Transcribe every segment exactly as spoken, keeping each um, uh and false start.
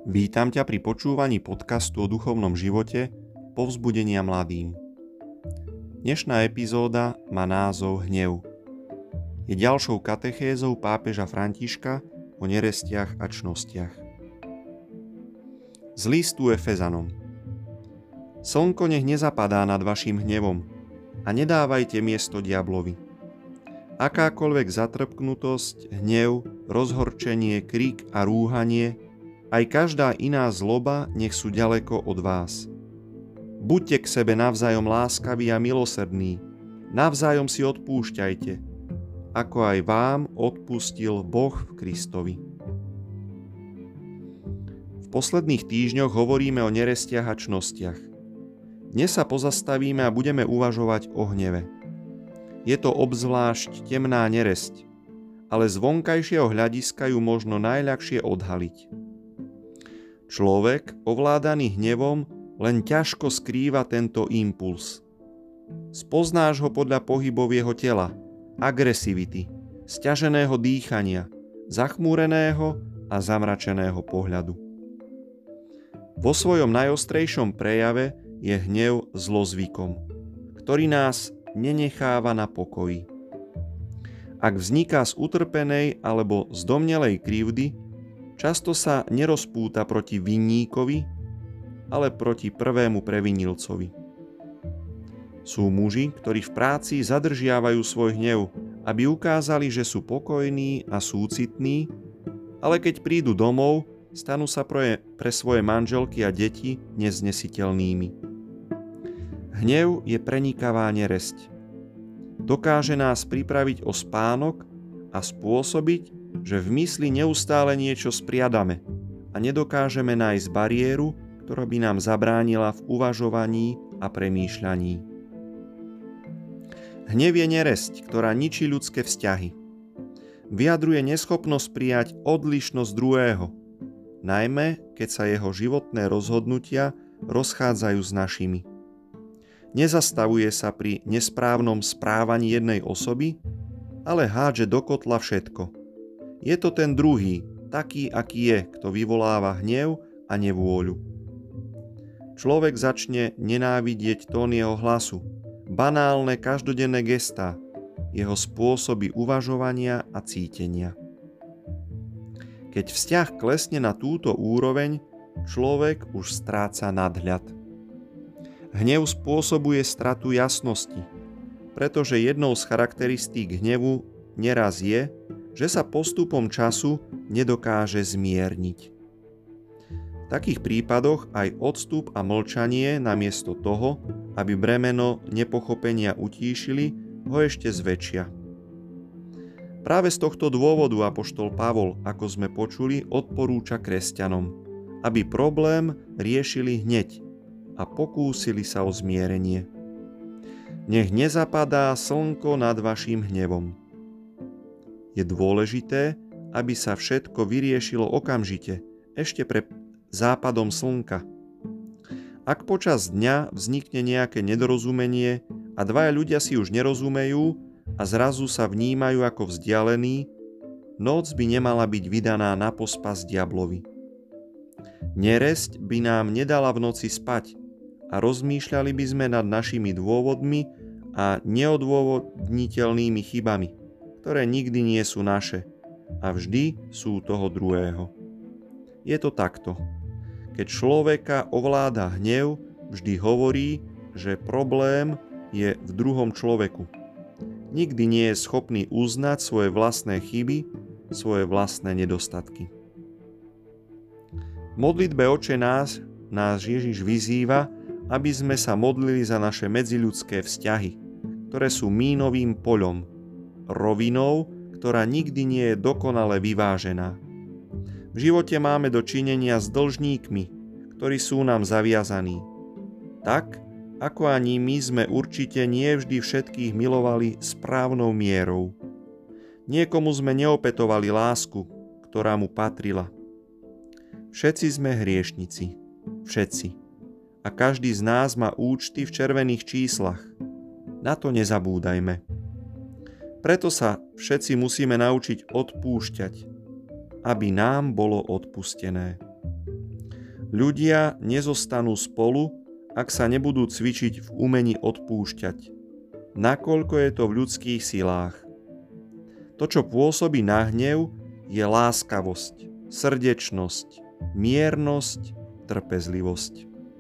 Vítam ťa pri počúvaní podcastu o duchovnom živote Povzbudenia mladým. Dnešná epizóda má názov Hnev. Je ďalšou katechézou pápeža Františka o nerestiach a čnostiach. Z listu Efezanom. Slnko nech nezapadá nad vašim hnevom a nedávajte miesto diablovi. Akákoľvek zatrpknutosť, hnev, rozhorčenie, krik a rúhanie, aj každá iná zloba nech sú ďaleko od vás. Buďte k sebe navzájom láskaví a milosrdní, navzájom si odpúšťajte, ako aj vám odpustil Boh v Kristovi. V posledných týždňoch hovoríme o nerestiach a čnostiach. Dnes sa pozastavíme a budeme uvažovať o hneve. Je to obzvlášť temná neresť, ale z vonkajšieho hľadiska ju možno najľahšie odhaliť. Človek, ovládaný hnevom, len ťažko skrýva tento impuls. Spoznáš ho podľa pohybov jeho tela, agresivity, sťaženého dýchania, zachmúreného a zamračeného pohľadu. Vo svojom najostrejšom prejave je hnev zlozvykom, ktorý nás nenecháva na pokoji. Ak vzniká z utrpenej alebo z domnelej krivdy, často sa nerozpúta proti vinníkovi, ale proti prvému previnilcovi. Sú muži, ktorí v práci zadržiavajú svoj hnev, aby ukázali, že sú pokojní a súcitní, ale keď prídu domov, stanú sa pre, pre svoje manželky a deti neznesiteľnými. Hnev je prenikavá neresť. Dokáže nás pripraviť o spánok a spôsobiť, že v mysli neustále niečo spriadame a nedokážeme nájsť bariéru, ktorá by nám zabránila v uvažovaní a premýšľaní. Hnev je neresť, ktorá ničí ľudské vzťahy. Vyjadruje neschopnosť prijať odlišnosť druhého, najmä keď sa jeho životné rozhodnutia rozchádzajú s našimi. Nezastavuje sa pri nesprávnom správaní jednej osoby, ale hádže do kotla všetko. Je to ten druhý, taký, aký je, kto vyvoláva hnev a nevôľu. Človek začne nenávidieť tón jeho hlasu, banálne každodenné gestá, jeho spôsoby uvažovania a cítenia. Keď vzťah klesne na túto úroveň, človek už stráca nadhľad. Hnev spôsobuje stratu jasnosti, pretože jednou z charakteristík hnevu neraz je, že sa postupom času nedokáže zmierniť. V takých prípadoch aj odstup a mlčanie namiesto toho, aby bremeno nepochopenia utíšili, ho ešte zväčšia. Práve z tohto dôvodu apoštol Pavol, ako sme počuli, odporúča kresťanom, aby problém riešili hneď a pokúsili sa o zmierenie. Nech nezapadá slnko nad vašim hnevom. Je dôležité, aby sa všetko vyriešilo okamžite, ešte pred západom slnka. Ak počas dňa vznikne nejaké nedorozumenie a dvaja ľudia si už nerozumejú a zrazu sa vnímajú ako vzdialení, noc by nemala byť vydaná na pospas diablovi. Neresť by nám nedala v noci spať a rozmýšľali by sme nad našimi dôvodmi a neodôvodniteľnými chybami, ktoré nikdy nie sú naše a vždy sú toho druhého. Je to takto. Keď človeka ovláda hnev, vždy hovorí, že problém je v druhom človeku. Nikdy nie je schopný uznať svoje vlastné chyby, svoje vlastné nedostatky. V modlitbe Otče náš nás Ježiš vyzýva, aby sme sa modlili za naše medziľudské vzťahy, ktoré sú mínovým poľom, rovinou, ktorá nikdy nie je dokonale vyvážená. V živote máme dočinenia s dlžníkmi, ktorí sú nám zaviazaní. Tak, ako ani my sme určite nie vždy všetkých milovali správnou mierou. Niekomu sme neopätovali lásku, ktorá mu patrila. Všetci sme hriešnici. Všetci. A každý z nás má účty v červených číslach. Na to nezabúdajme. Preto sa všetci musíme naučiť odpúšťať, aby nám bolo odpustené. Ľudia nezostanú spolu, ak sa nebudú cvičiť v umení odpúšťať, nakoľko je to v ľudských silách. To, čo pôsobí na hnev, je láskavosť, srdečnosť, miernosť, trpezlivosť.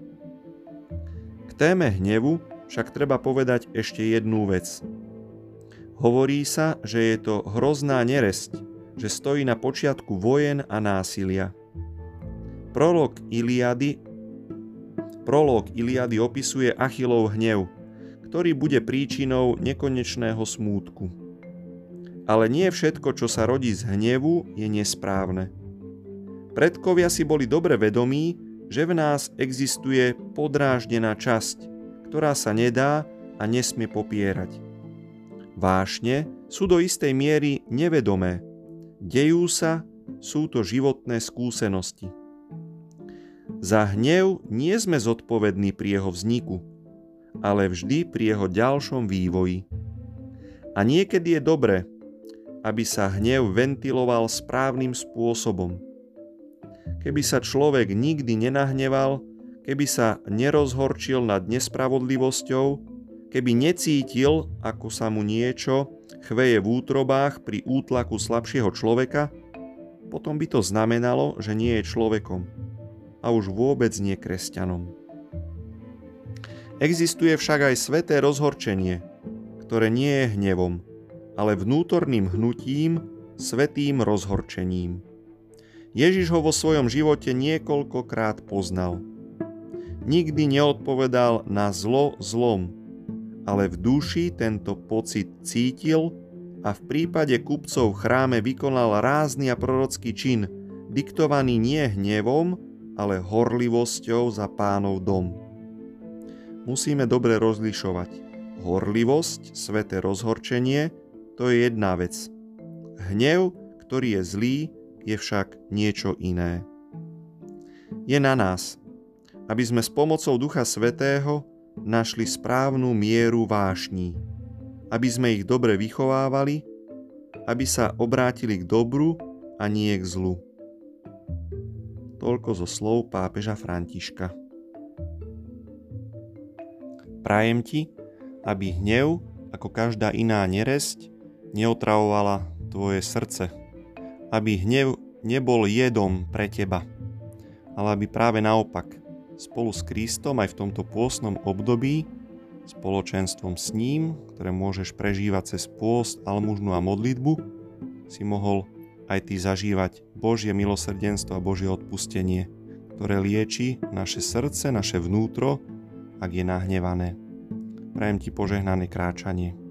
K téme hnevu však treba povedať ešte jednu vec. Hovorí sa, že je to hrozná neresť, že stojí na počiatku vojen a násilia. Prolog Iliady, prolog Iliady opisuje Achillov hnev, ktorý bude príčinou nekonečného smútku. Ale nie všetko, čo sa rodí z hnevu, je nesprávne. Predkovia si boli dobre vedomí, že v nás existuje podráždená časť, ktorá sa nedá a nesmie popierať. Vášne sú do istej miery nevedomé. Dejú sa, sú to životné skúsenosti. Za hnev nie sme zodpovední pri jeho vzniku, ale vždy pri jeho ďalšom vývoji. A niekedy je dobré, aby sa hnev ventiloval správnym spôsobom. Keby sa človek nikdy nenahneval, keby sa nerozhorčil nad nespravodlivosťou, keby necítil, ako sa mu niečo chveje v útrobách pri útlaku slabšieho človeka, potom by to znamenalo, že nie je človekom a už vôbec nie kresťanom. Existuje však aj sväté rozhorčenie, ktoré nie je hnevom, ale vnútorným hnutím, svätým rozhorčením. Ježiš ho vo svojom živote niekoľkokrát poznal. Nikdy neodpovedal na zlo zlom, ale v duši tento pocit cítil a v prípade kupcov v chráme vykonal rázny a prorocký čin, diktovaný nie hnevom, ale horlivosťou za Pánov dom. Musíme dobre rozlišovať. Horlivosť, sväté rozhorčenie, to je jedna vec. Hnev, ktorý je zlý, je však niečo iné. Je na nás, aby sme s pomocou Ducha Svätého našli správnu mieru vášní, aby sme ich dobre vychovávali, aby sa obrátili k dobru a nie k zlu. Toľko zo slov pápeža Františka. Prajem ti, aby hnev, ako každá iná neresť, neotravovala tvoje srdce, aby hnev nebol jedom pre teba, ale aby práve naopak, spolu s Kristom aj v tomto pôstnom období, spoločenstvom s ním, ktoré môžeš prežívať cez pôst, almužnu a modlitbu, si mohol aj ty zažívať Božie milosrdenstvo a Božie odpustenie, ktoré lieči naše srdce, naše vnútro, ak je nahnevané. Prajem ti požehnané kráčanie.